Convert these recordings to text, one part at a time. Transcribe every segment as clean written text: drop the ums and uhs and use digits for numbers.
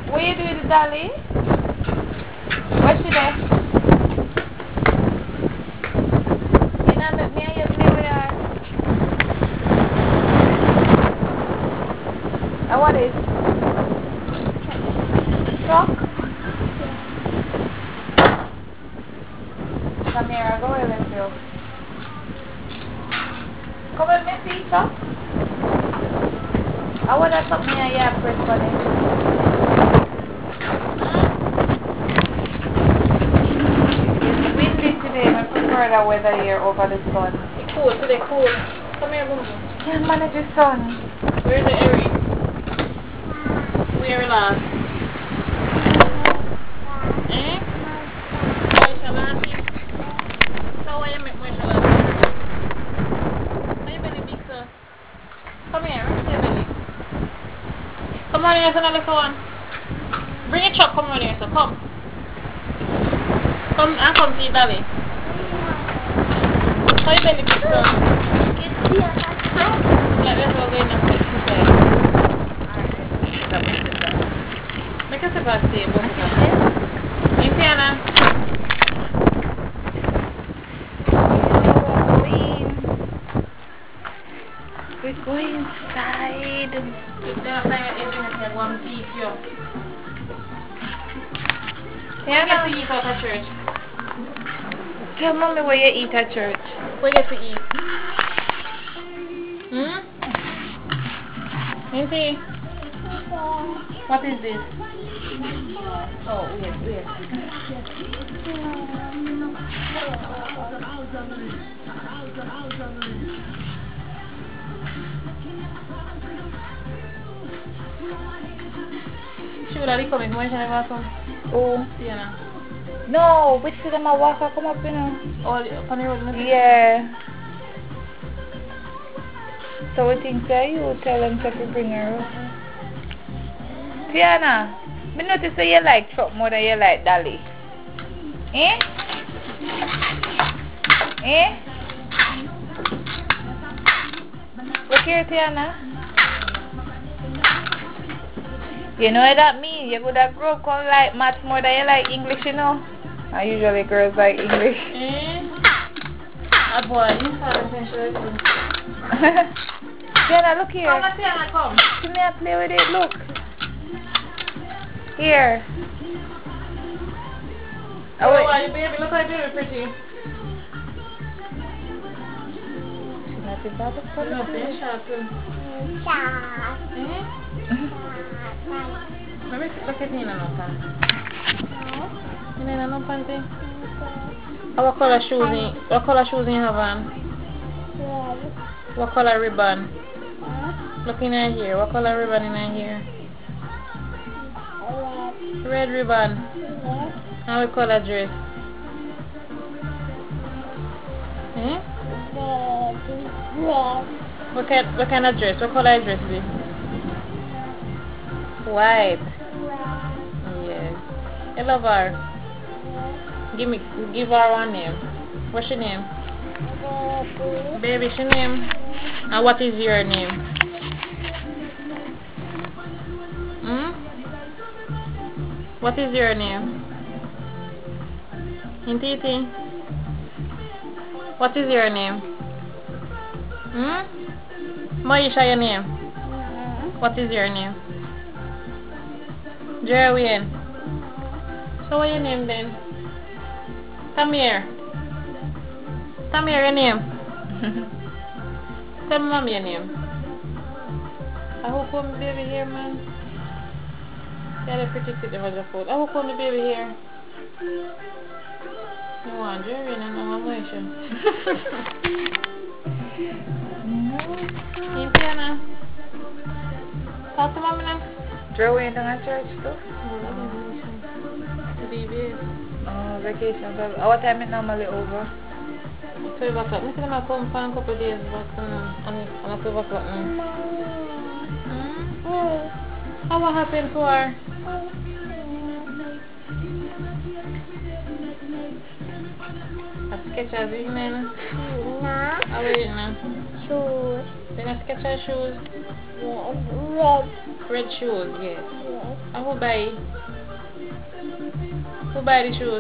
What you doing with Dolly? What's she there? You know, let me and you play with her. And what is? Truck? Come here, I'll go with you. Come with me, see, truck? I want to something here, yeah, press for it. It's windy today. I prefer the weather here over the sun. It's cool today, cool. Come here, Boom. Can't manage the sun. Where's the Eric? Where last? Eh? Moisha last? So why you make Moisha last? Why you belly big, sir? Come here, where's your belly? Come on, here's another one. Bring a truck, come on here, so come. Come and come see Dolly. Why you belly big, sir? Like this, we're going to sit inside. Make us a bad table. Hey, Tiana. We're going inside. If they're not playing at internet, they're going to teach you. What you get to eat out of church? Tell mommy what you eat at church. What you get to eat? You see? What is this? Oh, wait. Sugar daddy coming, why should I welcome? Oh. Tiana. No, we see them a walk come up, you know. Oh, on the road? Yeah. So we think that you tell them to bring her up. Tiana, me notice that you like truck more than you like Dolly. Eh? Eh? Look here, Tiana. You know what that means? You could have grown up like maths more than you like English, you know? And usually girls like English. Eh? Ah boy, you saw the thing. Tiana, look here. Come, Tiana, come. Come here, play with it, look. Here. Oh, wait. Baby, look how baby pretty. She's not too bad, She's not being sharp. Eh? Let me look at Nina no pan. Nina no panty. What color shoes you have on? What color ribbon? Look in her hair. What color ribbon in her hair? Red ribbon. And what color dress? Eh? What kind of dress? What color dress is it? White. Yes. I love her. Give her one name. What's your name? Baby, what's your name? And what is your name? What is your name? Intiti? What is your name? Moisha, your name? What is your name? Jerwin. So what your name then? Come here. Come here, your name. Tell mom your name. I hope come baby here, man. Yeah, they're pretty fit with the food. I hope come the baby here. You want Jerwin and no Moisha. Hey, Tiana. Talk to mommy now. Jerwin in a church too? Baby. Oh, vacation. What time is normally over? 12 o'clock. I said I'm come for a couple of days back and 12 o'clock now. How what happened to her? A sketch of you, man? No. How are you now? Shoes. Then a sketch of shoes? Red. Red shoes, yes. And who buy? Who buy the shoes?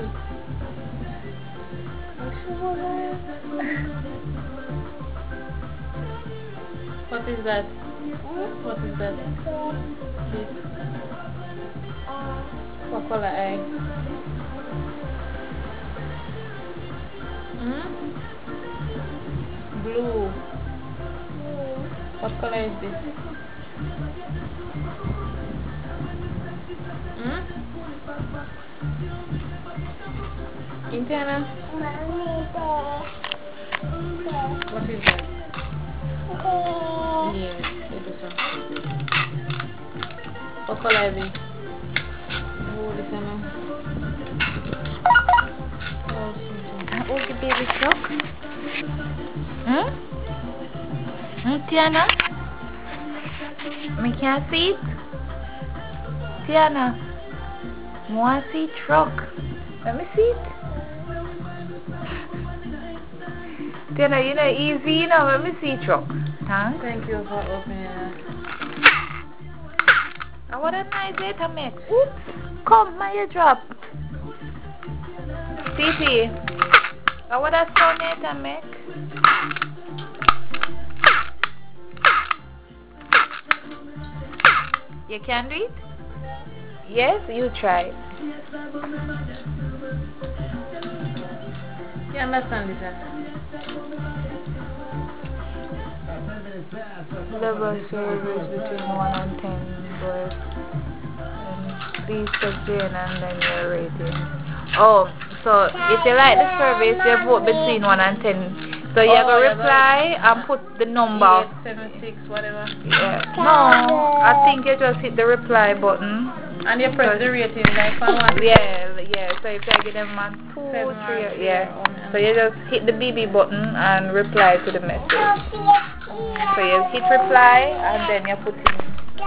What is that? What is that? This. What color eye? Blue. What color is this? Indiana? What is that? Yes, it is one. What color is it? Oh, this one. Oh, the baby truck. Tiana? Me can't see it. Tiana, I want to see truck. Let me see it. Tiana, you know, easy, you know, let me see truck. Huh? Thank you for opening it. And what a nice way to make. Oops. Come, my drop. Titi. And what a sound way to make. You can do it? Yes, you try it. You understand this? Level service between 1 and 10, but please check in and then your rating. Oh, so if you like the service, you vote between 1 and 10. So you have a reply and put the number. 876, whatever. Yeah. No, I think you just hit the reply button. And you press the rating like for one. Yeah. So if you give them a 2, 3, yeah. So you just hit the BB button and reply to the message. So you hit reply and then you put in.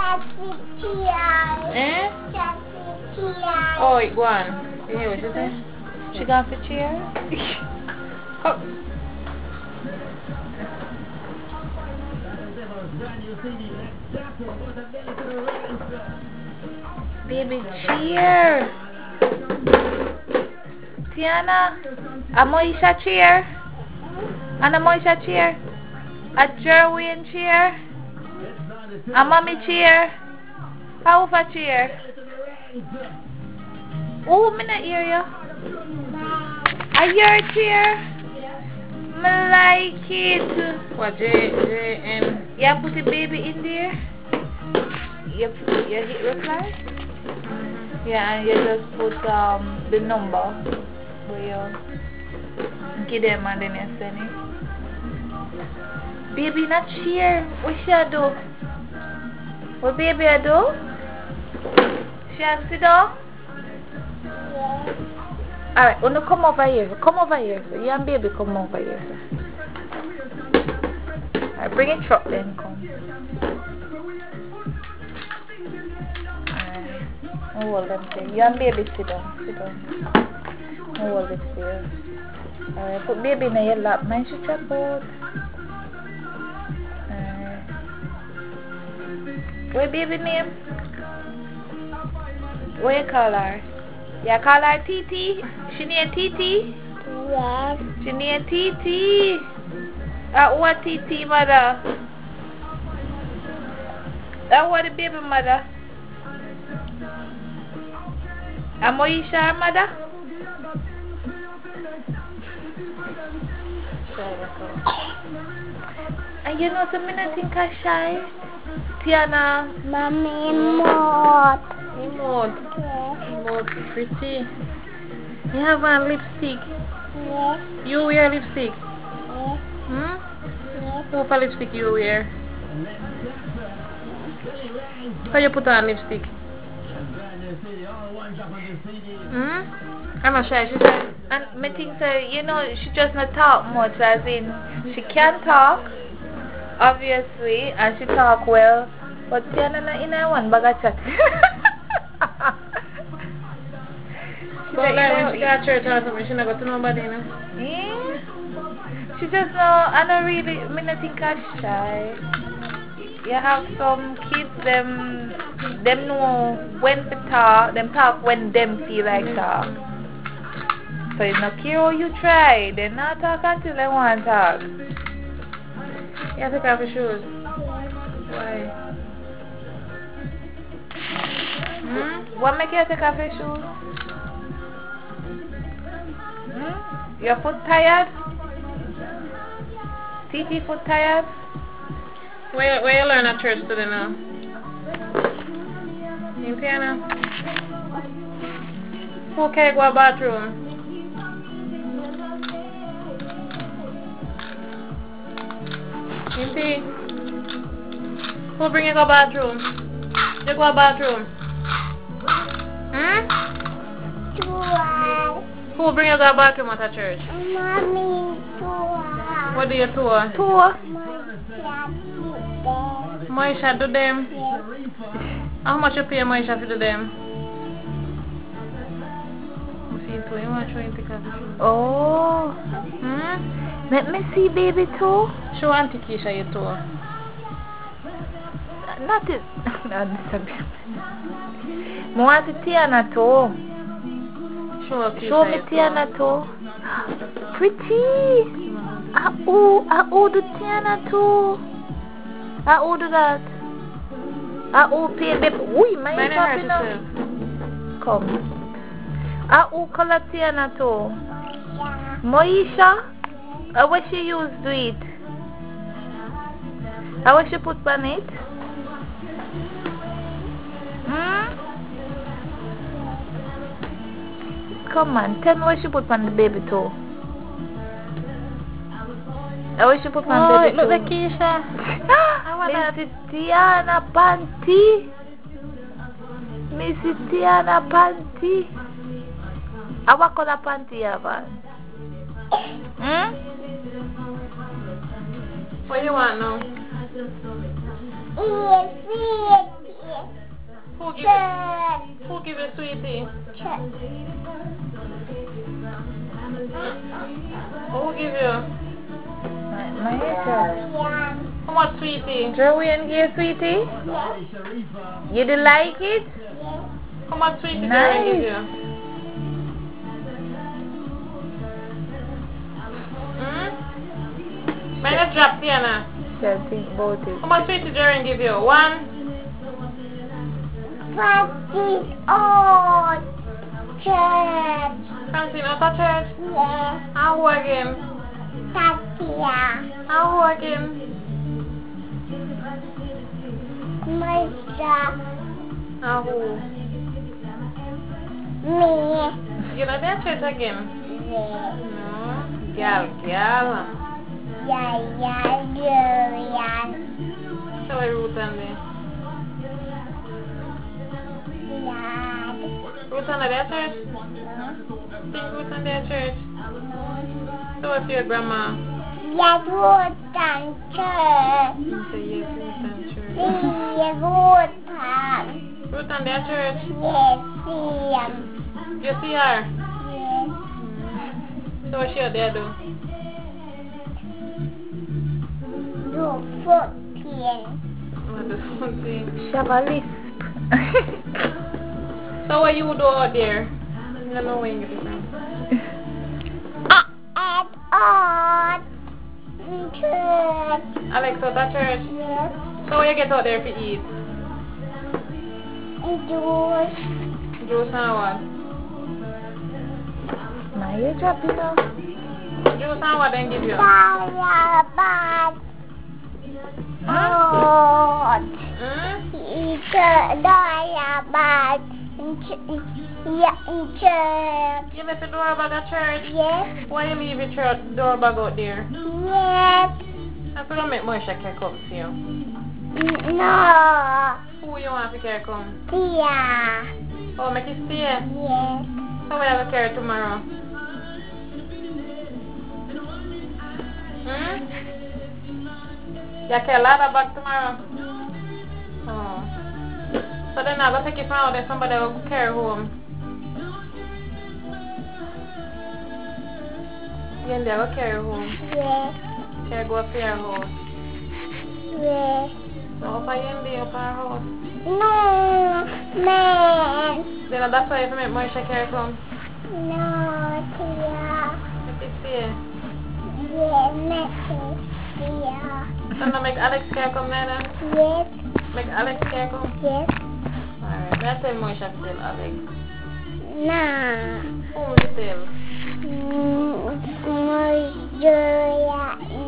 Oh, go on. You hear what she say? She gone for cheer? Come. Baby, cheer. Tiana, a Moisha cheer. And a Moisha cheer. A Jerwin cheer. A mommy cheer. How for cheer? Oh, me not hear you. A your cheer. Me like it. What, J-N? Yeah, put the baby in there. You hit reply. Yeah, and you just put the number where you give them and then you send it. Baby not cheer. What she a do? What baby a do? She a sit down? Alright, wanna come over here. Come over here. So you and baby come over here. Alright, bring a truck then come. Hold them there. You and baby sit down. Sit down. Hold it there. Alright, put baby in your lap. Mind she trap out. What baby name? What you call her? You call her Titi? She need Titi? Yes. She need Titi. What Titi, mother? What the baby mother? Moisha mother? And you know something I think I shy? Tiana. Mommy, emote. Emote. Yes. Emote, pretty. You have a lipstick. Yes. You wear lipstick? Yes. Yes. What for lipstick you wear? How you put on lipstick? I'm not shy, she said. And me think so, you know, she just not talk much, as in, she can talk, obviously, and she talk well, but Tiana not in a one bag of chat. But like when she got church or something, she not go to nobody, you know? Yeah. She just know, I don't really, me not think I'm shy. You have some kids, them know when to talk, them talk when them feel like talk. So it's not care how you try, they not talk until they want to talk. You have to take off your shoes. Why? Hmm? What make you take off your shoes? Your foot tired? TT foot tired? Where you learn at church today now? In piano? Who can go to bathroom? In tea? Who bring you to bathroom? You go to bathroom? Hmm? Tour. Who bring you to bathroom at a church? Mommy, tour. What do you tour? Tour? Moisha do them. Yes. How much you pay Moisha to do them? See, so you want to show him take off his shoes? Oh. Hmm? Let me see baby too. Show Auntie Keisha your tour. Not it. I want to Tiana too. Show her Keisha Show me your Tiana tour. too. Pretty. Do Tiana too. Do that. Pay baby. Ui, my Mine shop hurt now. yourself. Come. Color Tiana too. Yeah. Moisha? What she use to it? What she put on it? Come on, tell me what she put on the baby too. What she put on baby Look too? at Keisha. Missy Tiana panty. Missy Tiana panty. What color panty you have on? What do you want now? Who give you sweetie? Who give you? My hair. How much sweetie? Joey and give sweetie? You do like it? How much sweetie Nice. Darren give you? May I drop Tiana? Shall think about it. How much sweetie Darren give you? 1? Church. Francine, out of church? Yes. How who again? Tatia. How who again? Moisha. How who? Me. You know that church again? Yes. No. Girl. Durian. Show her Ruth and me. Lad. Ruth and their church? Sing Ruth and their church. Show it to your grandma. Yes, Rutan church. You say yes, Ruth and church. Yes, Rutan. Ruth and their church? Yes, Siam. You see her? Yes. So what she there do? Do 14. What the something? Shabali. So what you do out there? I don't know where you get it from. At church. Alex, out at church? Yes. So what you get out there to eat? Juice. Juice and what? My hair dropping now. Juice and what then give you? Diabat. Hot. Diabat. Church. You left the door bag at church? Yes. Why you leave your church door bag out there? Yes. I'm going to make Moisha care come see you. No. Who you want to care come? Tia. Oh, make it stay? Yes. So we have a care tomorrow? You care a lot of bag tomorrow? Oh. So then I'll go take it from out there, somebody will carry home. Again, they will carry home. Yes. Carry go up to your house. Yes. So up in the up our house. No, man. Then that's why if I make Moisha carry come. No, Tia. Let it see. Yes, Mrs. Tia. So now make Alex carry come then. Yes, Make Alex carry come. yes. Alright, let's tell Moisha to tell Alex. Nah. Who will you tell? Julia.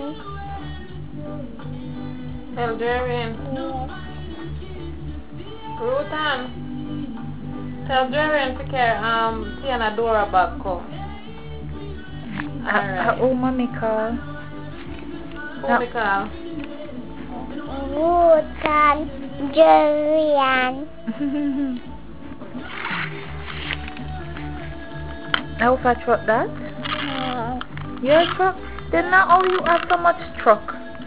Tell Jeremy. Yes. Rutan. Tell Jeremy to carry Tiana Dora back come. Alright. Oh, mommy call. Who we call? Rutan. Julian. How far truck that? Your truck? Then now how you have so much truck?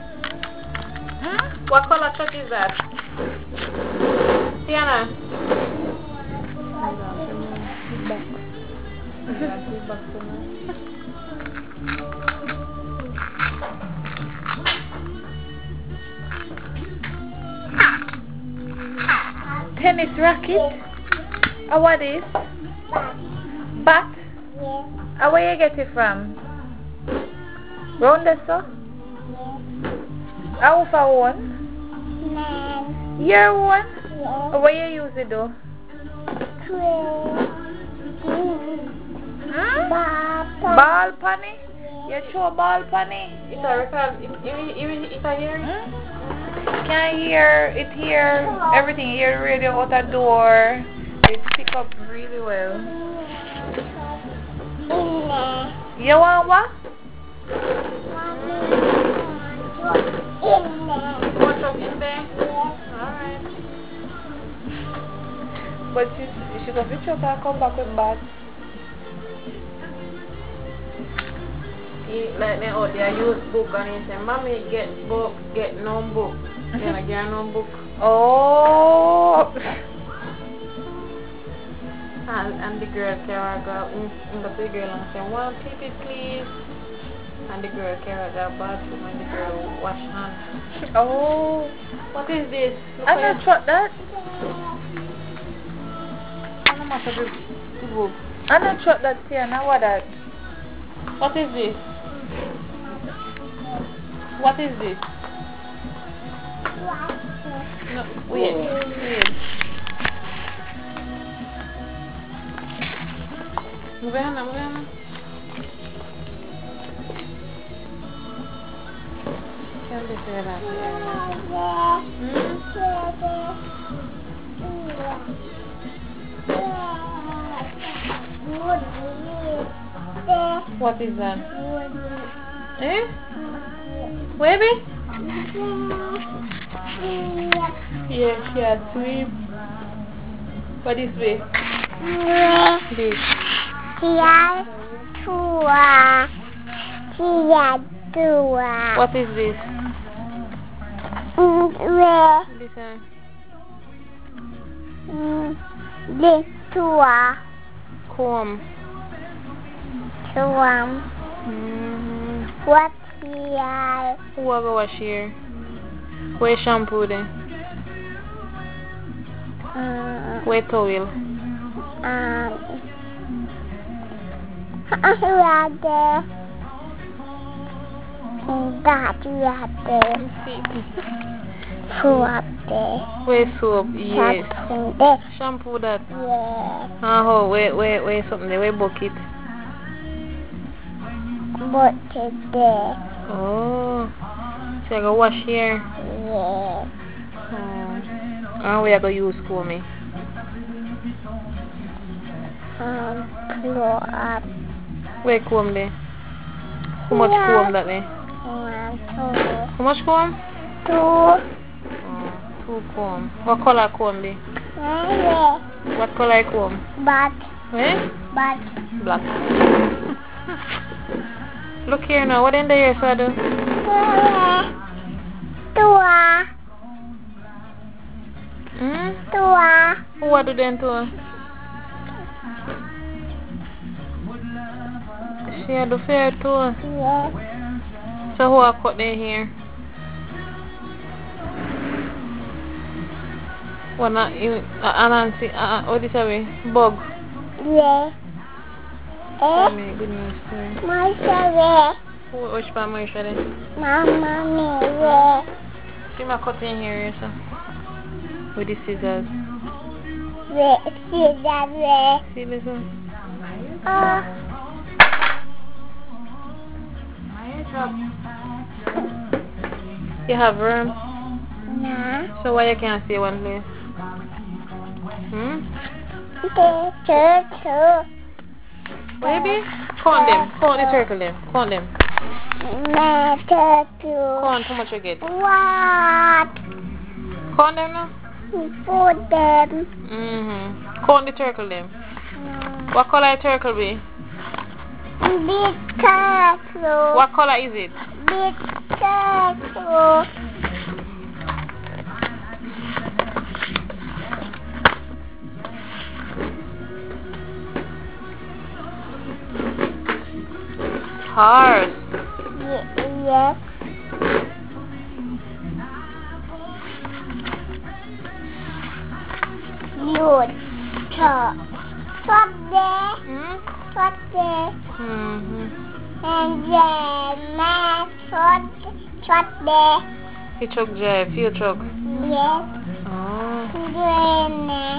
What color truck is that? Tiana. Tennis racket? What is? Bat? Yes, Where you get it from? Round there, sir? yes. How for one? Man. Your one? Yes. Where you use it though? Ball punny? You show ball punny? It's a record. It's a hearing. Can hear it here, everything, hear the radio out the door. It pick up really well. You want what? What's up in there? Alright. But she go fetch up and come back with bag. Like they out there use book and he say, Mommy get book, get no book. Can I get no book? Oh. And the girl Kara go the girl and say, 1 pee please. And the girl Kara go bathroom and the girl wash hands. Oh. What is this? Look I don't trust that. I don't matter the book. I don't trust that here. Now what that? What is this? What is this? No, wait. Move on. Can they say that What is that? Eh? Baby? Yeah, she had sleep. What is this? This. What is this? Listen. Comb. What here? Who will go wash here? Where shampoo then? Where towel? Where soap? Yes. Shampoo that? Yeah. Where something there? Where bucket? Bucket there. Oh. So I go wash here? Yeah. And where I go use comb me? Blow up. Where comb there? How much comb that there? 1, 2. How much comb? 2. 2 comb. What color comb there? Yeah. What color comb? But. Eh? But. Black. Look here now. What in the ear, so I do? 2. Who what do then to her? She had the fair to her. Yeah. So who I cut their hair? Wanna Anansi what is away? Bug. Yeah. Tell Eh? me good news story. Maisha. Which part more shall I? Mama me. See my cutting here so with the scissors. See that way. See this one? You have worms? Nah. So why you can't stay one place? Turtle. Baby? Count them. Count the turtle them. Count them. My turtle. Count how much you get. What? Count them now? Put them. Count the turtle them. What color turtle be? Big turtle. What color is it? Big turtle. Horse. Yes. Good. Stop there. Stop there. And then shot there. You choke Jeff. You choke. Yes. Oh. Then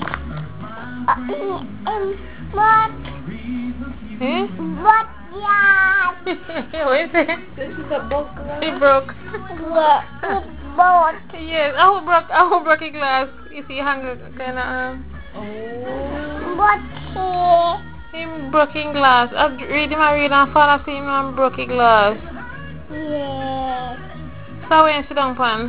what? Eh? What? Yeah. What is it? This is a book. It broke. Yeah. It broke. Yes. I will broke a glass. You see, hunger kinda What here? him broken glass. I read him and fall asleep and broke a glass. Yes. So when you sit down pan.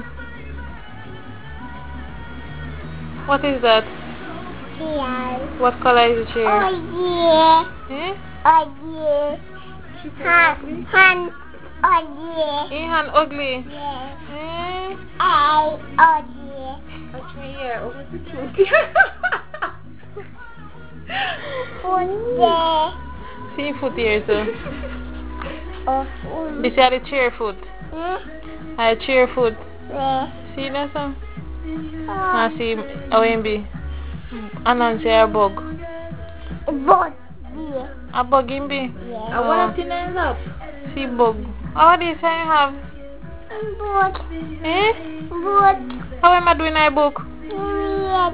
What is that? Yes. What color is the chair? Oh yeah. Eh? Oh yeah. Han. Oh Eh, hand ugly. yeah. Yes. Eh? Oh yeah. Touch me here. Over the truth. Foot there. See foot here too. Oh. This is the chair foot. I chair foot. There. See that one? I see OMB. Anansi a bug. Boat there. A bug in be. Yes. I want to ends up. See bug. How this I have? Boat. Eh? Boat. How am I doing my book? Yes.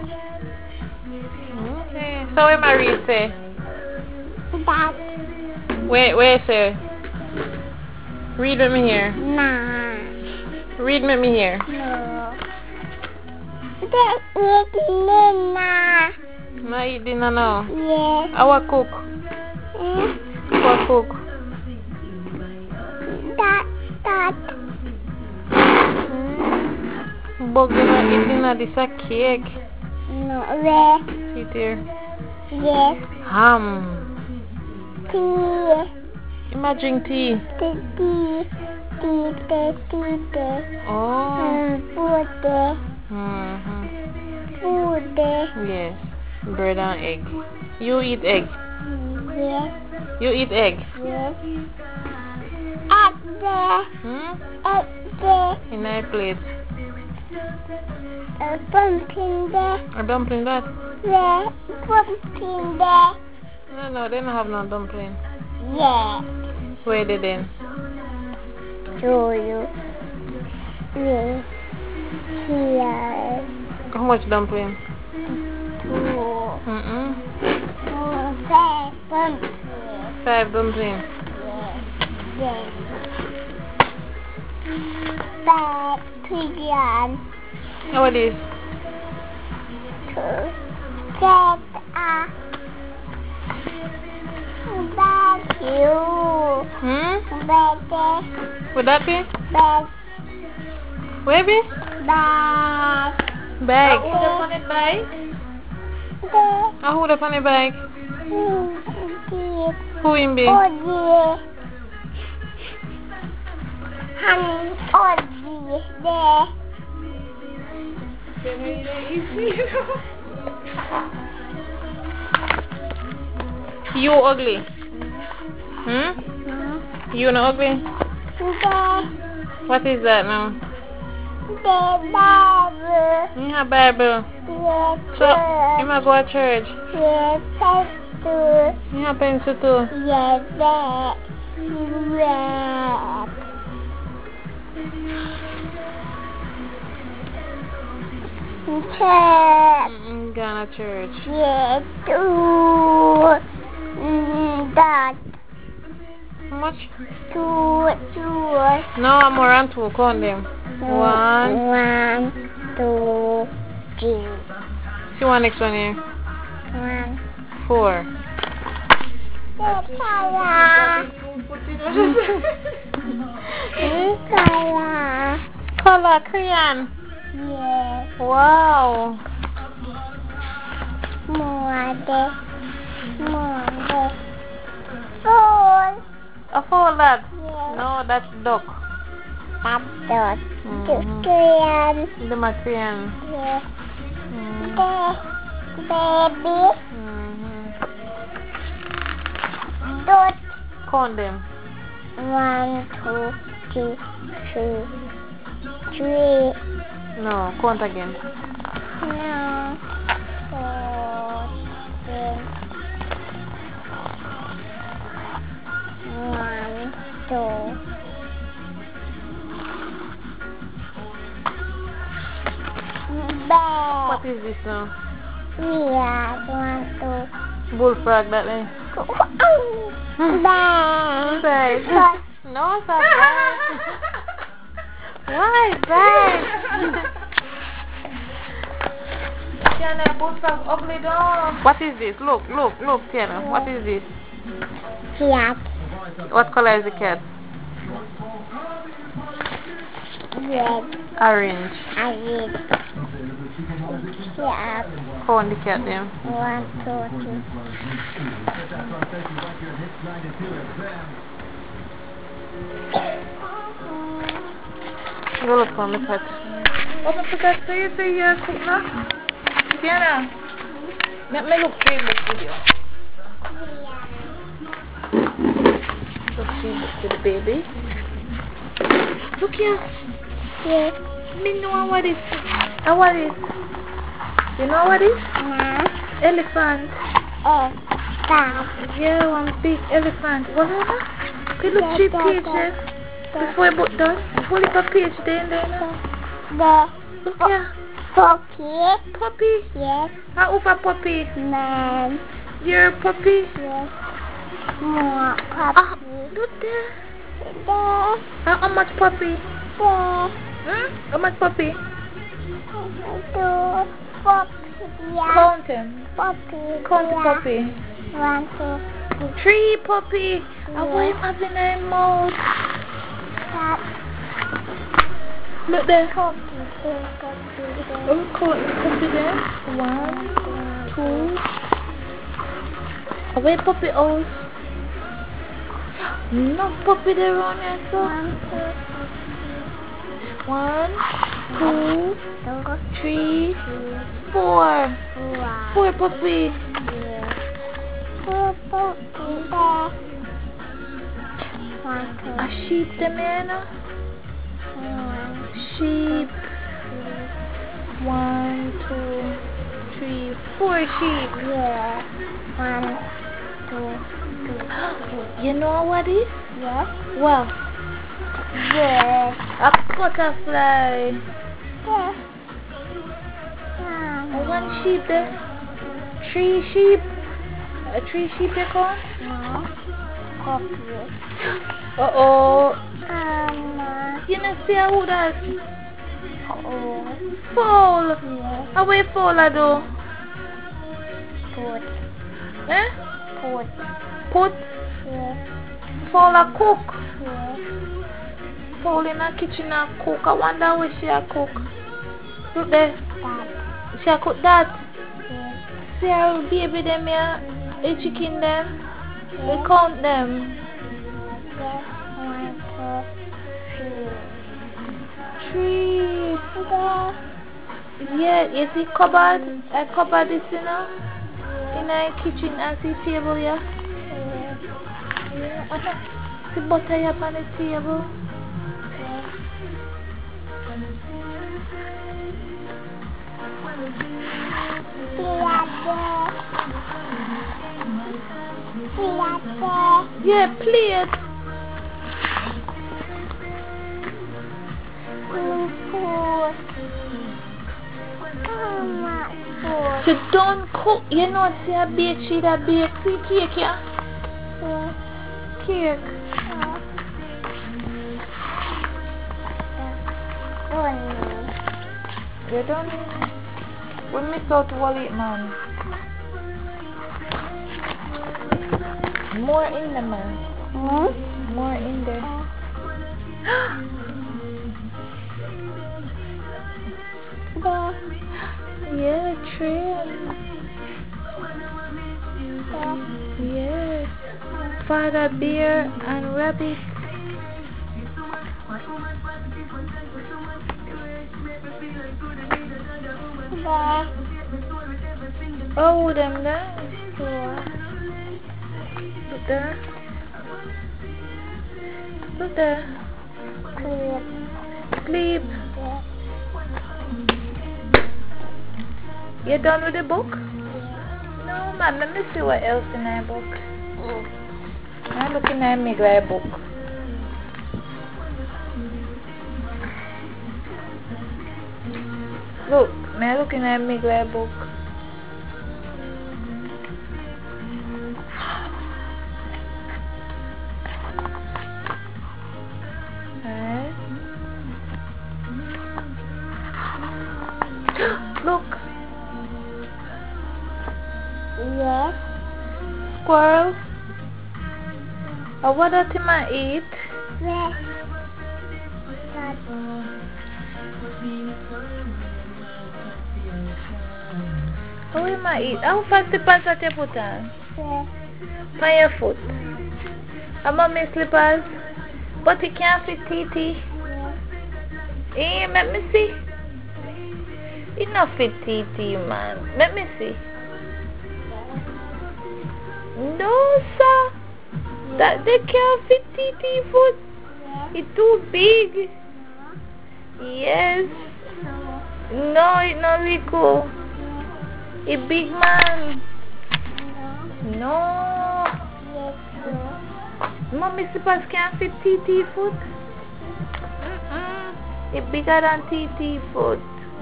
Okay. So what am I read say? That. Where say? Read with me here. Nah. Read with me here. No. That is Nina. No eat dinner now. Yes. I will cook. What cook? That. Bug gonna eat dinner. This a cake. No. Where? See there. Yes. Ham. Tea. Imagine tea. Tea. Oh. Food there. Food there. Yes. Bread and egg. You eat egg. Yes. You eat egg. Yes. Up there. Up there. In a plate. A pumpkin there. A dumpling that? There. Pumpkin there. No, they don't have no dumpling. Yeah. Where they then? Show you. Yes. Here. How much dumpling? 2. 5 pumpkins. 5 dumpling. Yes. 5 pigeons. What is? 2. Get back you. Back. Would that be? Back. Where be? Back. Bag. Who the on it bike? Ah, who the funny bag? Who in be? Oh dear. Honey, oh dear. You ugly. You not ugly? The What is that now? Bible. Bible. Yes, So, you might go to church. yes, pencil. You have pencil too. Yes, red. Red. Church. Going to church. Yes, two. That. How much? Two. No, I'm around 2. Count them. 1. 1, 2, 3. See one next one here. 1. 4. Color. Color. Color, crayon. Yes. Wow. More. Four. A four that? Yes. No, that's duck. That's the Mhm. crayon. The my crayon. Yes. Mm. Baby. Mhm. Dot. Count them. 1, 2, 3, 3. No, count again. No. 4, 10. 1, 2. Bear. What is this now? Yes, 1, 2. Bullfrog that way. Bear. Right. No, it's not right. Why, right? Tiana, bullfrog ugly dog. What is this? Look, Tiana. What is this? Cat. What color is the cat? Red. Orange. I read. Cat. Count the cat then. 1, 2, 3. Go look for my cat. Oh, I forgot to say you say you're cook now. Tiana, let me look through this video. Look through this to the baby. Look here. Yes. Me know what is. What is? You know what is? No. Elephant. Cat. Yeah, one big elephant. What is that? Okay, look through page then. Before you put done, pull up a page there. The Look here. puppy. Puppy. Yes. How over puppy? Man. You're a puppy. Yes. More Ah, puppy. look there. There. How much puppy? There. How much puppy? Two puppy. Yeah. Count him. Puppy. Count the Yeah. puppy. 1, 2, 3. 3 puppy. And what you have in their mouth? Cat. Look there. Puppy. Oh, count the puppy there. 1, 2. Where puppy house? No puppy there on here, so. 1, 2, 3, 4. 4 puppy. Four puppy there. 1, 2, A sheep them here, no? 1, Sheep. 1, 2, 3, 4 sheep. yeah. 1, 2, 3. You know what is? Yes. Well, Yes. a butterfly. Yes. One sheep there. 3 sheep. 3 sheep you call? No. Puppy. Uh-oh. No. You know see how that? Oh. Fowl. Yes. How we fowl I do? Put. Eh? Put. Put. Yes. Fowl a cook. Yes. Fowl in a kitchen a cook. I wonder where she a cook. Look there. That. She a cook that. Yes. See her baby them here. The chicken them. We Yes. count them. Yes. 1, 2, 3. 3. There. Yeah, you see cupboard? I cupboard this, you know? In a kitchen and see table, yeah? Yes. Yeah. See butter here on the table. Yes. Yeah, play it. She don't cook. You know, see a bake, she a bake. See cake, yeah? Cake. You don't know. We miss out wallet, man. More in the man. More in there. Yeah, train. Yes. Father bear and rabbit. Oh, them there. Look there. Look there. Sleep. You done with the book? No, man. Let me see what else in that book. I'm looking at my glad book. Look, I'm looking at my glad book. Look. Yes. Squirrel. What does him eat? Yes. What him eat? How fast the pants that you put on? Yes. On your foot. And mommy slippers. But it can't fit TT. Eh, let me see. It not fit TT, man. Let me see. No, sir. That they can't fit TT foot. It's too big. Yes. No, it's not Rico. It's big man. No. Mommy slippers can't fit TT foot. It's bigger than TT foot.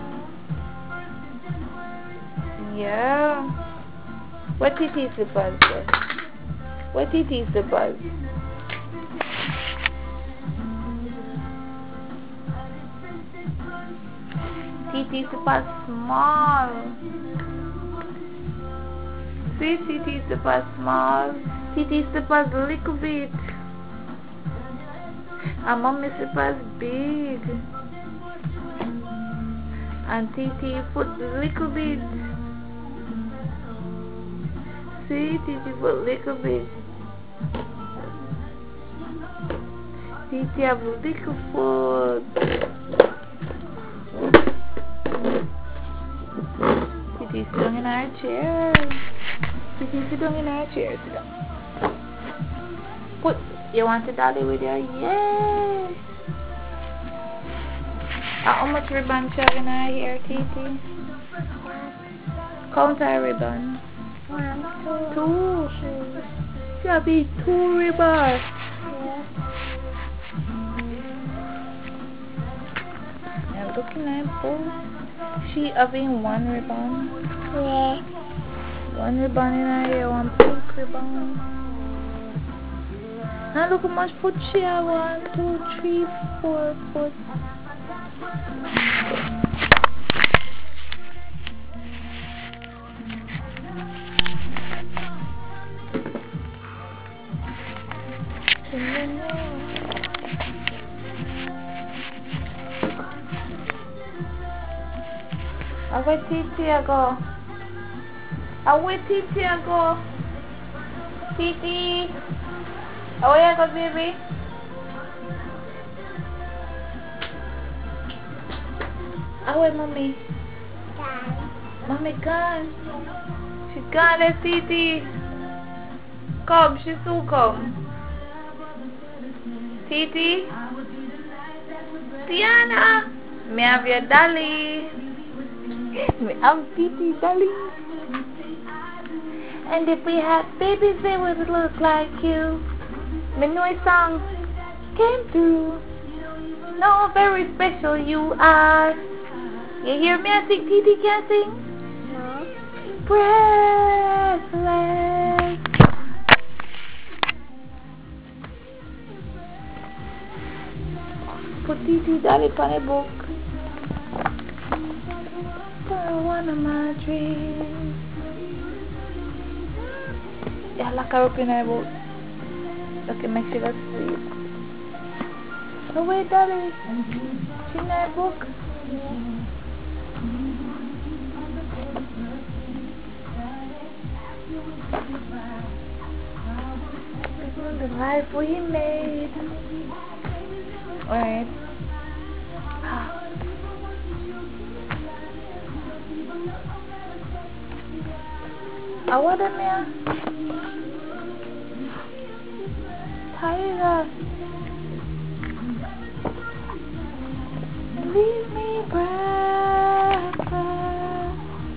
Yeah. What TT slippers then? What TT slippers? TT slippers small. See, TT slippers small. TT slippers little bit. And mommy slippers big. And TT foot little bit. See, TT foot little bit. TT have little foot. TT sit down in our chair. TT sit down in our chair. Sit down. Put. You want to dolly with your? Yeah. How much ribbon you have in her hair, TT? Count her ribbon. 1, 2, 2. 3. She have 2 ribbons. Yes. I'm looking at both. She having 1 ribbon. Yes. 1 ribbon in her hair, 1 pink ribbon. And look how much foot she have. 1, 2, 3, 4 foot. Where TT go? Where TT go? TT, where you go, baby? Where mommy? Mommy gone. She gone. Let's TT. Come, she soon come. TT. Tiana, me have your dolly. I'm Titi, darling. And if we had babies, they would look like you. My new song came through. No, very special you are. You hear me? I think Titi can sing. No. Breathless. Put Titi Dolly on a book. For one of my dreams. Yeah, lock her up in a book. Okay, make sure that's sleep. No way, Dolly. She in a book. This is the life we made. Alright. I want them here. Tiger. Leave me breathless.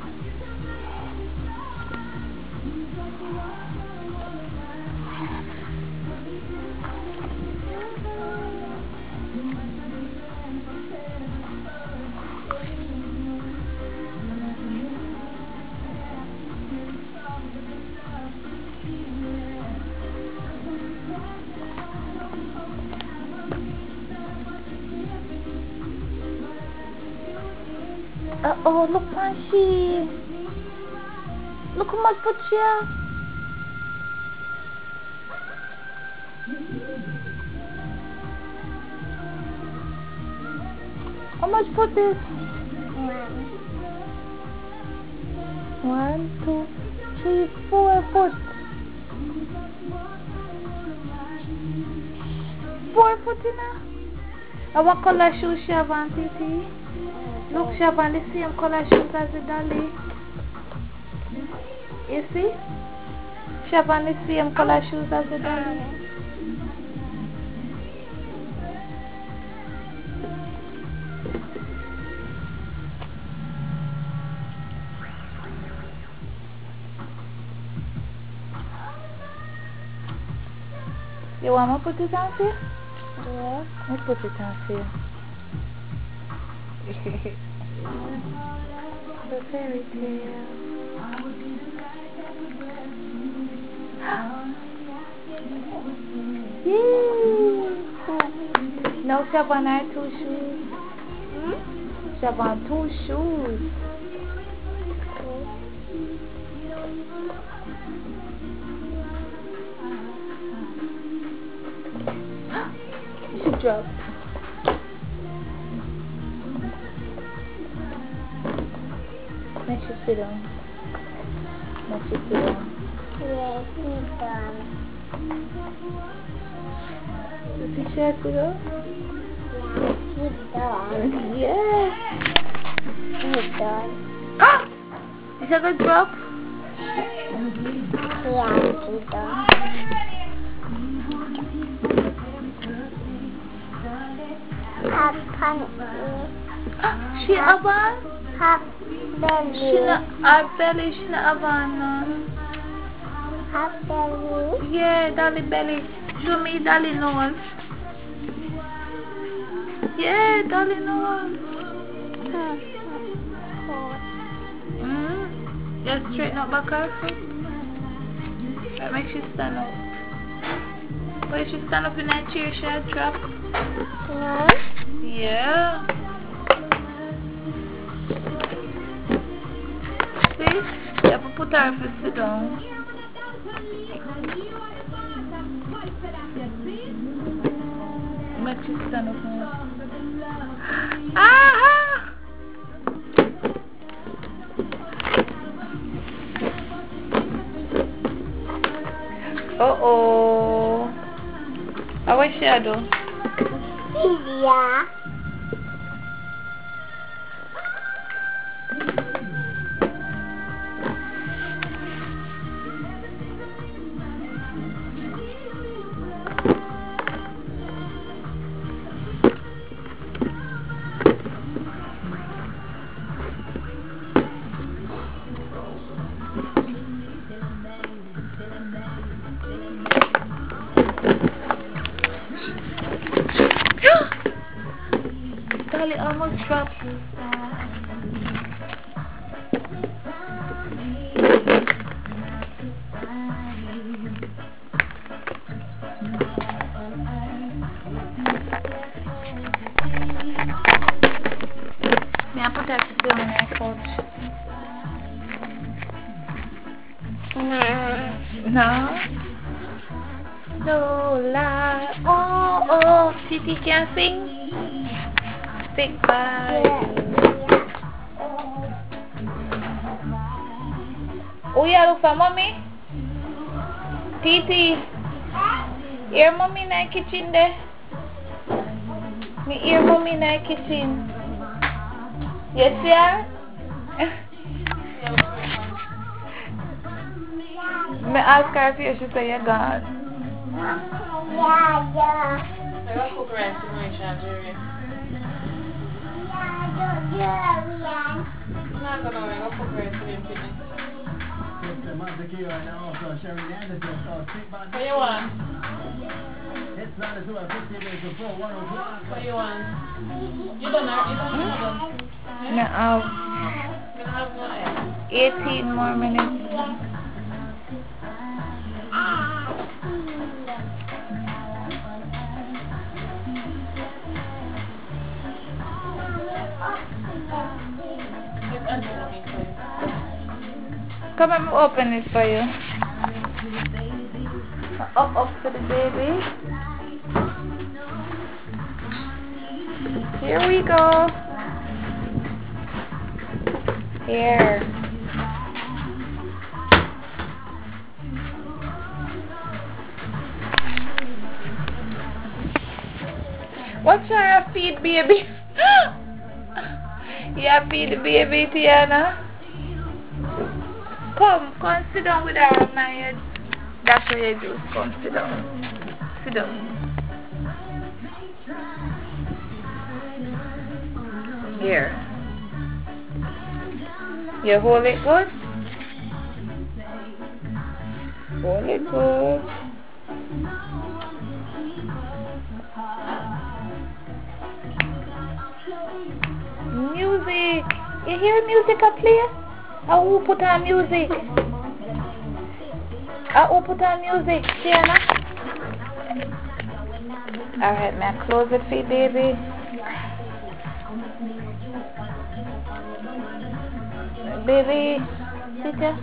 Uh-oh, look, Panshi. Look how much put here. How much put this? 1, 2, 3, 4 foot. 4 foot in there. And what color shoes she have on, Titi? Look, she have on the same color shoes as the Dolly. You see? She have on the same color shoes as the Dolly. You want me to put it on for you? Yeah. I'll put it on for you. The fairy tale. Yay! No, she have on her 2 shoes. She have on 2 shoes. She dropped. Make sure sit down. Make sure sit down. Yeah, sit down. You see she has to go? Yeah, sit down. Yes. Sit down. Is she gonna drop? Yeah, sit down. Have fun. She have on? Have belly. She not her belly, she not have on none. Have belly. Yeah, Dolly belly. Show me Dolly nose. Yeah, Dolly nose. Just straighten up back her foot. That makes she stand up. But if she stand up in that chair, she'll drop. No. Yeah. See? You have to put her foot sit down. Make she stand up now. Aha! Uh-oh. Our shadow. Yeah. Baby almost dropped. May I put her to sit on my couch? No? No lie. Oh, oh. Titi can sing? Stick by you. Oh, yeah, look for mommy. Titi. Hear mommy in the kitchen there? Me hear mommy in the kitchen. Yes, yeah? Me ask her if she say you're gone. Yeah. I got cook rice in my Jerry. Yeah. Not gonna I got cook rice in the What you want? What you want? You don't know? No. You have no egg. 18 more minutes. Come on, open it for you. Up for the baby. Here we go. Here. Watch her feed baby. Yeah, feed the baby, Tiana. Come sit down with her, my that's what you do. Come, sit down. Sit down. Here. You hold it good? Hold it good. Music. You hear music up there? Who put on music? Who put on music? Tiana? Alright, may I close it for you, baby? Baby, sit here.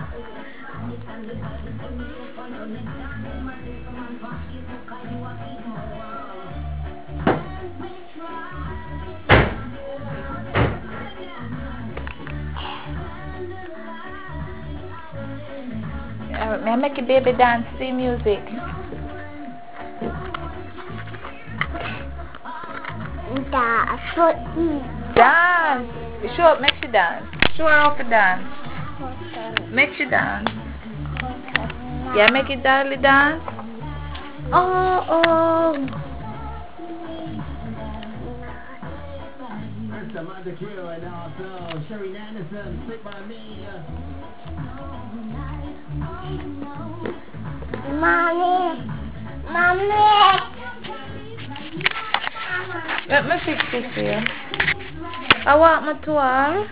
May I make a baby dance to music? Dance. Show up, make she dance. Show her how to dance. Make she dance. Yeah, make it darly dance. Oh. Mommy. Let me fix this here. I want my toy.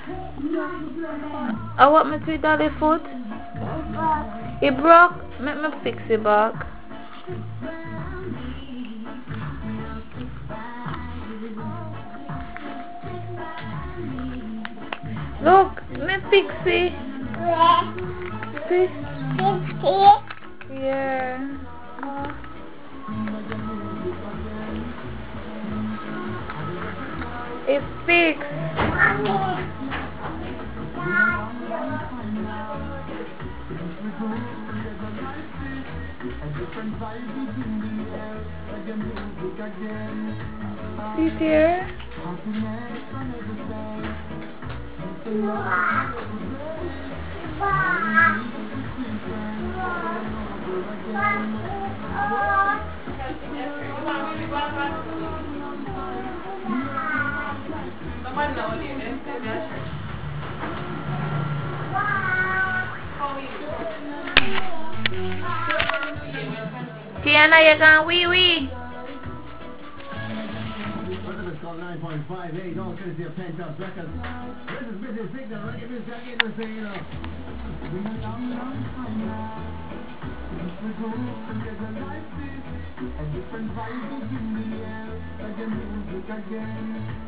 I want my three dolly foot. It broke. Let me fix it back. Look, me fix it. See? Yeah. It's fixed. See here? Tiana, you're gone wee wee. 101.58, all courtesy of Penthouse Records. This is Busy Signal, reggae music again, we say, you know. It's been a long, long time now. Since we go together like this, a different vibe is in the air. Reggae music again.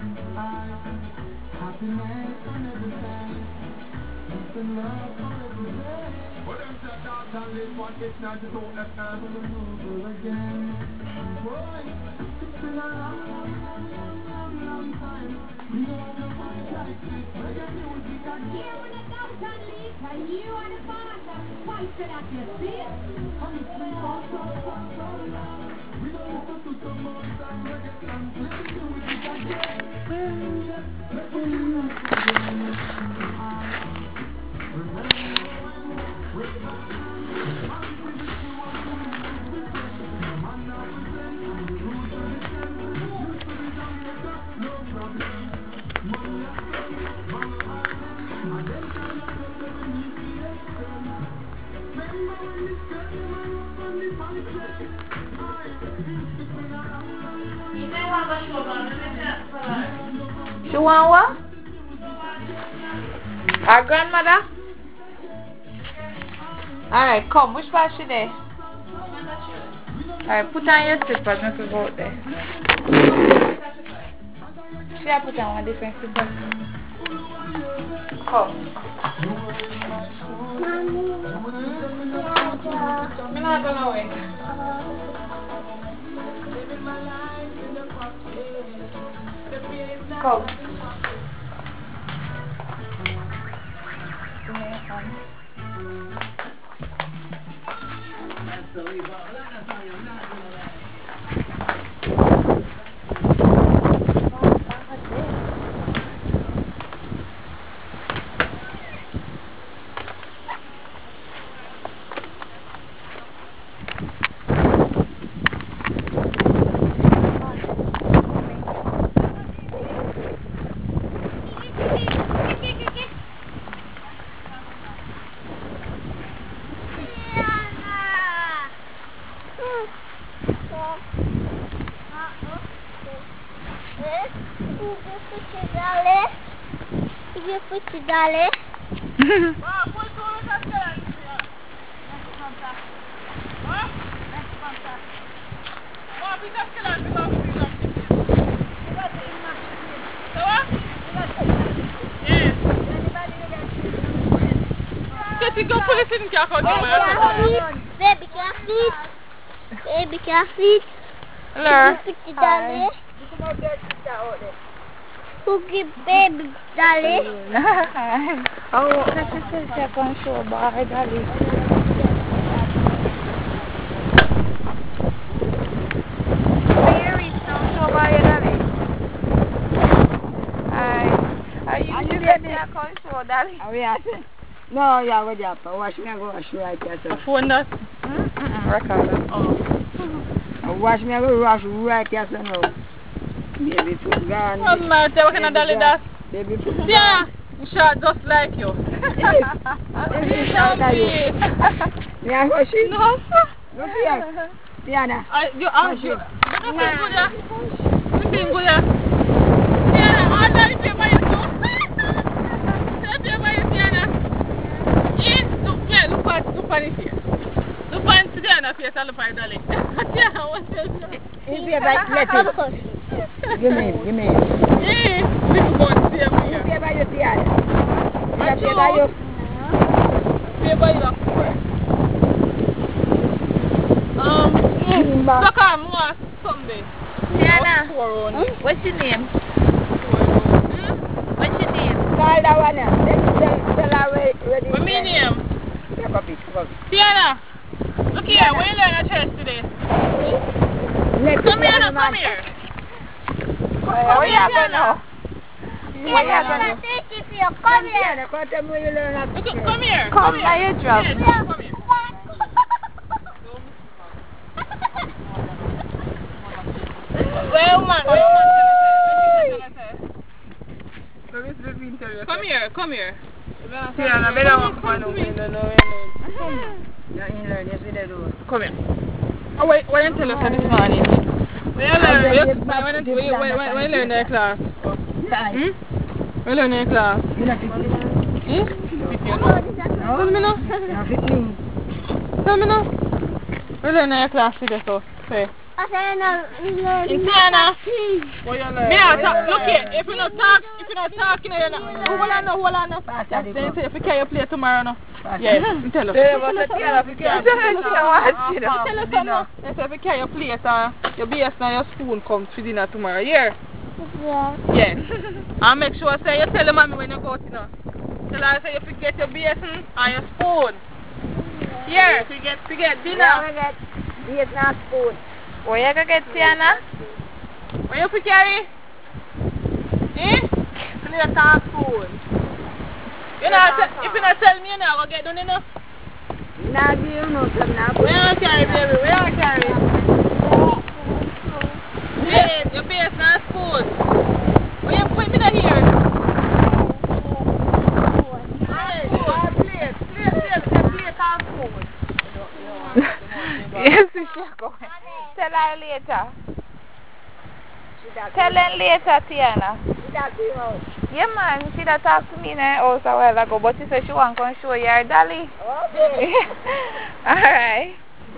Happiness on every side. Peace and love on every day. But them say dance and live one, it's not just all that time. Over again. Boy, it's been a long, long, long, long, long, long time. We don't have no fight like this. Reggae music again. You want to dance and live, and you want to fight for that, you see? And it's been so, so, so, so long. We don't listen to some more time. Reggae songs, reggae music again. Let's go to She want what? Our grandmother? Alright, come. Which part she there? Alright, put on your slippers and we go out there. She have put on one different slippers. Come. I'm not going away. Come. Dale. Baby careful. Baby careful. Hello. Dale. Who give baby Dale? Oh, that's just a second show, bye, Daddy. Where is no show, bye, Daddy? Are you just a second show, Daddy? Are we asking? No, yeah, what up? Wash me, go wash right here. Phone that? Recorder. Oh. Wash me, go wash right here. No. Baby foot gone. Oh, man, what kind of dolly that? Baby foot gone. Yeah, you shot just like you. Baby shot at you. Yeah, go she. No, sir. Go here. Tiana. You ask you. You feel good, yeah? You feel good, yeah? Tiana, all that is by you too. Say by you, Tiana. Look at it here. Look at Tiana face and look at dolly. Tiana, what's this? If you let it. Give me. Little boy, see him here. Pay by your Tiana. Pay by your. Pay by your. So come on Sunday. Tiana, what's your name? What's your name? Call that one now. Tell her where What's my name? Tiana, look here, where you learn a chest today? Come here. Where you going now? Come here. Come here. Come now, you drop. Come here. Well, man. Come here. Tiana, better walk on Come here. You're in learn, you see the door. Come here. Oh, wait, what did you tell us this morning? When you learn their class? When you learn their class? Tell me now. Tell me now. When you learn their class today, so say. Tiana. Look here, if you not talking, hold on. Then say if you carry your plate tomorrow, no. Yes, tell her. Tell her something. They say if you carry your plate, your BS and your spoon comes for dinner tomorrow. Here. Yes. And make sure say you tell the mommy when you go out, you know. Tell her say you forget your BS and your spoon. Here. Forget dinner. Forget BS spoon. Where you gonna get Tiana? Where you for carry? Plate and spoon. You know, if you not tell me, you know, I'll get done, you know. Nah, you know, Where you carry, baby? Where you carry? Yes, your base and spoon. Where you put me down here? Plate and spoon. Yes, she's going. Tell her later. Tell her later, Tiana. Yeah, man, she done talked to me in her house a while ago, but she said she want to come show you her dolly. Okay. Alright.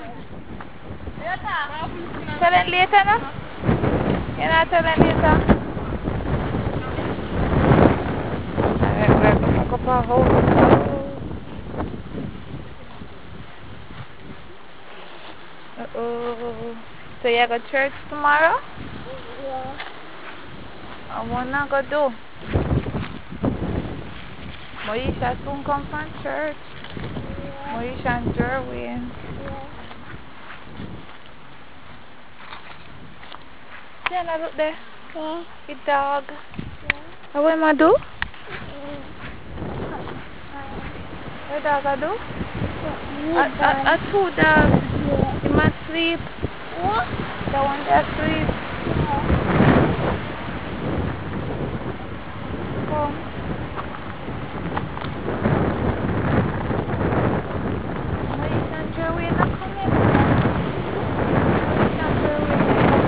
Tell her later, no? You not tell her later? Alright, we're going to pack up our house. Uh-oh. So you go to church tomorrow? Yeah. And what not go do? Moisha soon come from church. Yeah. Moisha and Jerwin. Yeah. Yeah, look there. Yeah. The dog. Yeah. What am I do? What dog I do? A two dogs. Yeah. He must sleep. What? The one that sleep. Come. Moisha and Jerwin are coming. Moisha and Jerwin are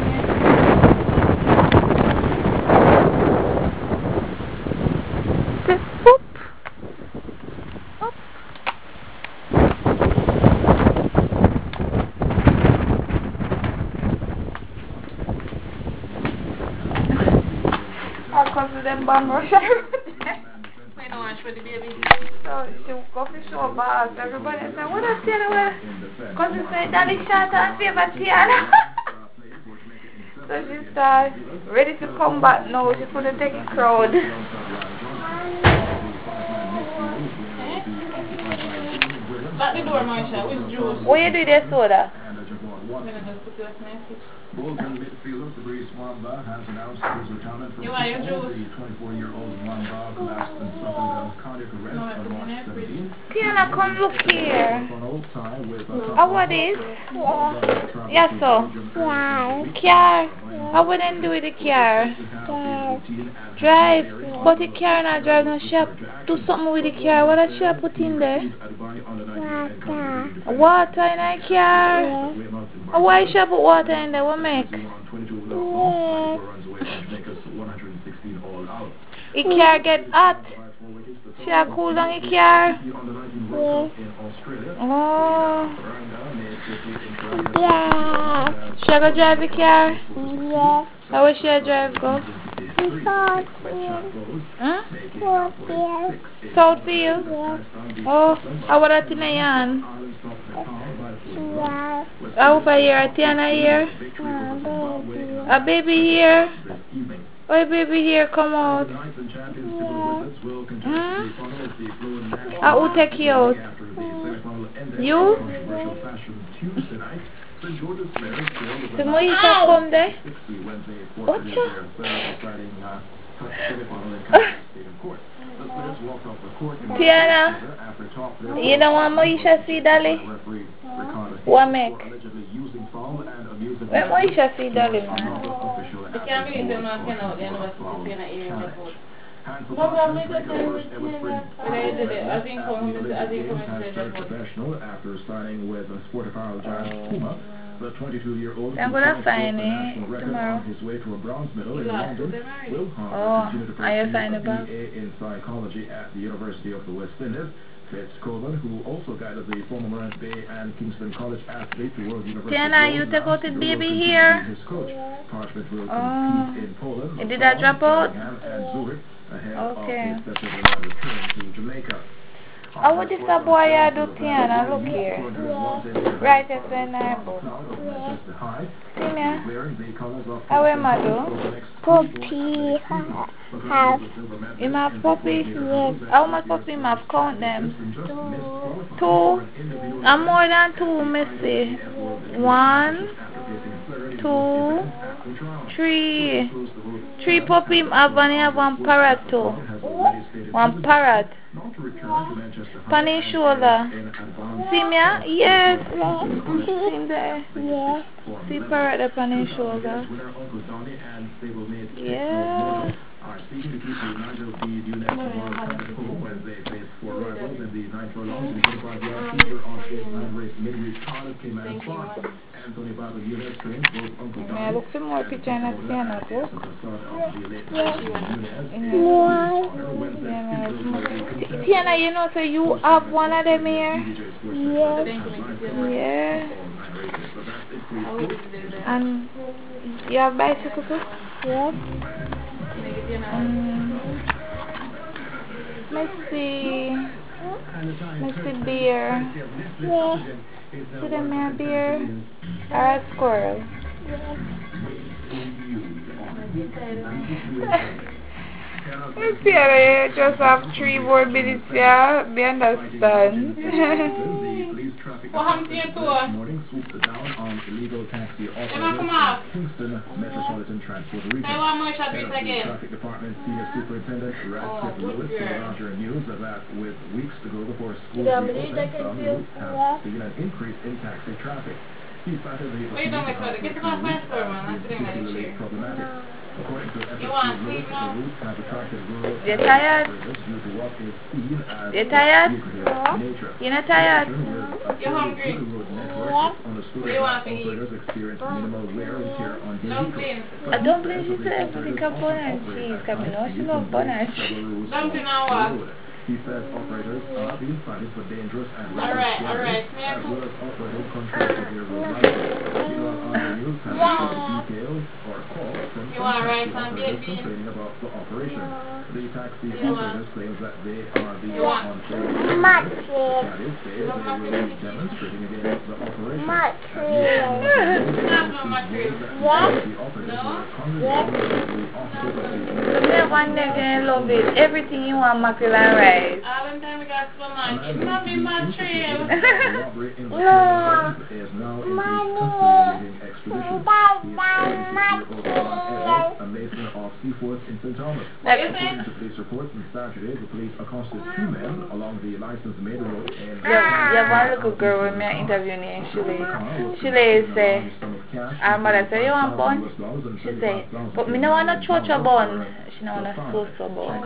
coming. Say, whoop. Up. I'll come to them bangers. Wait, no, watch for the baby. So she go for show bars. Everybody say, what is Tiana wear? Because she say, Daddy shot and favorite Tiana. So she start ready to come back now. She put a taking crowd. Lock the door, Marsha. Which juice? What you do there, soda? I'm going to just put this in. Bolton midfielder Fabrice Mwamba has announced his retirement from football. The 24-year-old Mwamba collapsed and suffered a cardiac arrest on March 17th. Tiana, come look here. On old tie with What is? Yes, so. Wow. Car. I wouldn't do with the car. Drive. But the car not drive no shop. Do something with the car. What a shop put in there? Water in a car. Why shop put water in there? What make? The car get hot. She a cool down the car. Oh. Yeah. She a go drive the car? Yeah. How will she a drive go? Huh? Southfield? Oh, how about that in a yarn? Yeah. How over here? A Tiana here? A baby here? Oh, a baby here, come out. Who take you out? You? So Moisha come there? Watch out. Tiana, you don't want Moisha see Dolly? What make? Where Moisha see Dolly, man? I can't believe them not getting out there and what's the in the area. No problem, I did it. I think coming to the professional after signing with Sport Apparel giant Puma. The 22-year-old I'm gonna find it tomorrow. on his way to a bronze medal in London will, however, Oh, continue to are you pursue finding a it back? BA in psychology at the University of the West Indies. Fitzcoburn, who also guided the former Morant Bay and Kingston College athlete to World University. Tiana, you take out the baby here. His coach. Parchment will Oh. compete in Poland, Did that drop out? Birmingham, and Zurich ahead Okay. of his September return to Jamaica. Oh, what is a boy I do, Tiana? Look here. Right at the neighbor. See me? How am I do? Puppy have You have puppy? Yes. How much puppy you have? Count them. 2. And more than 2, Missy. 1, 2, 3. 3 puppy have and you have 1 parrot too. 1 parrot. On his shoulder. See me? Yes. See there. Yes. See parrot up on his shoulder. Yeah. Are seeking to keep the Nigel P. Dunex World Championship home when they face 4 rivals in the 9 furlongs and 25-yard feature on stage 9 race midweek. Cardiff came out spot. Anthony Barber Dunex trains both Uncle May I look for more picture and I see another book? Tiana, you know, so you have one of them here? Yeah. And you have bicycle too? Yes. Let's see. Let's see beer. Yes. See them here beer? Or a squirrel? Let's see, I just have 3 more minutes here. We understand. What happened to your tour? Illegal taxi come out. Kingston Metropolitan Transport Region. Say one more shot this again. Traffic Department Senior Superintendent Radcliffe Lewis to the larger news that with weeks to go before school reopens, some routes have seen an increase in taxi traffic. He cited the Wait, don't make sure. Get the glass my store, man. I'm sitting there in the chair. problematic. According to You want FSU sleep Lewis, now? the routes have attracted rural You tired? service due to what is seen as You tired? lucrative nature. You not tired? You're hungry. What do you want to eat? Operators experience minimal wear and tear on Dumpling. I don't believe she said pick up bun and cheese, because I know she love bun and cheese. Dumpling now what? He says operators are being cited for dangerous and Alright. May I as cook? well as operating contrary to their road license. Meanwhile, other news have received details or calls from You want some rice taxi and operators baked beans? complaining about the operation. The taxi You want- operators claim that they are being want- unfair. Matches. Carriers say they will be demonstrating against the operation. Matches. Not no material. The operators were congregating with the officers of the That one day gonna love it. Everything you want, mackerel and rice. All the time we got so much. It's not be material. No. is now in the custody extradition. A mason of Seaforth in St. Thomas. What you According saying? to police reports on Saturday, the police accosted 2 men along the licensed maiden road in You have one little girl with me interviewing and she say, our mother say, you want bun? She say, but me no want no chocha bun. She no want no so bun.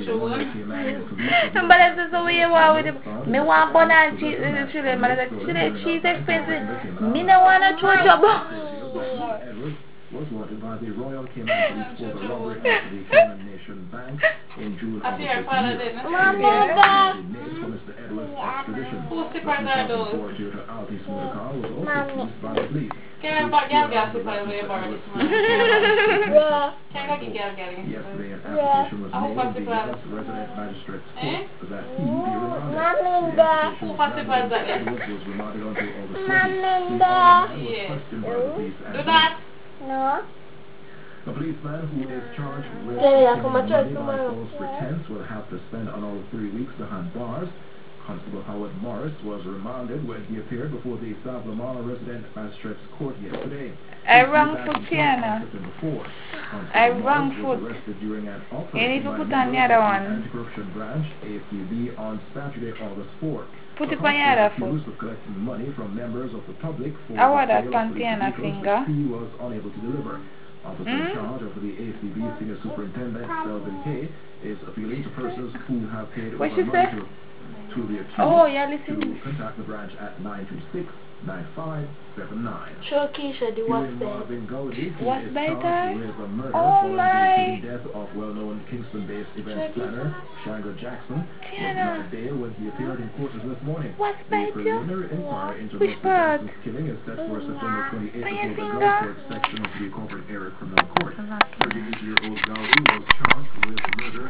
But I said, so what you want with it? Me want bun and cheese. She say, mother say, cheese expensive. Me no want no chocha bun. Edwards was wanted by the Royal Cayman Police for the robbery of the Cayman Nation Bank in June I of see this her father year. did. Names for Mr. Edwards' extradition. Whose stickers are those? Toyota Altis motor car was also seized by the police. Can I buy gas if I wear bar this morning? Yeah. Can I get gas? Yesterday, an application was I hope made I in the surprise. U.S. Resident Magistrate's Eh? Court that he be remanded. Mom and The Dad. application Hope I was surprise that. Edwards was remanded until August 20th. Mom and The Dad. man was Yeah. questioned by the police Do and that. No. the policeman who is charged with Yeah, taking come on, money church by tomorrow. false pretense will have to spend another 3 weeks behind bars. Constable Howard Morris was remanded when he appeared before the Savlamala Resident Magistrate's Court yesterday. I wrong foot, Tiana. I wrong foot. You You need to put on the other one. Anti-corruption branch, ACB, on Saturday, August 4th. Put it The on the other accused foot. of collecting money from members of the public for I want the that sale of on police Tiana vehicles finger. that he was unable to deliver. Officer in charge of the ACB Senior Superintendent Selvin Kay is appealing to persons who have paid What over she money say? to To the accused, Oh, yeah, to listen. contact the branch at 926-9579. Show Keisha the Hearing wasp bait. Marvin Gowdy, he Wasp is bait, charged with a murder oh following the my. shooting death of well-known Kingston-based events planner Shanga Jackson. Was Tiana. denied bail when he appeared in court this morning. Wasp The bait, you? preliminary inquiry into Which Mr. part? Jackson's killing is set for September 28th By your before the finger? Gulfport section of the Corporate Area Criminal Court. I'm not kidding. 38-year-old Gowdy was charged with murder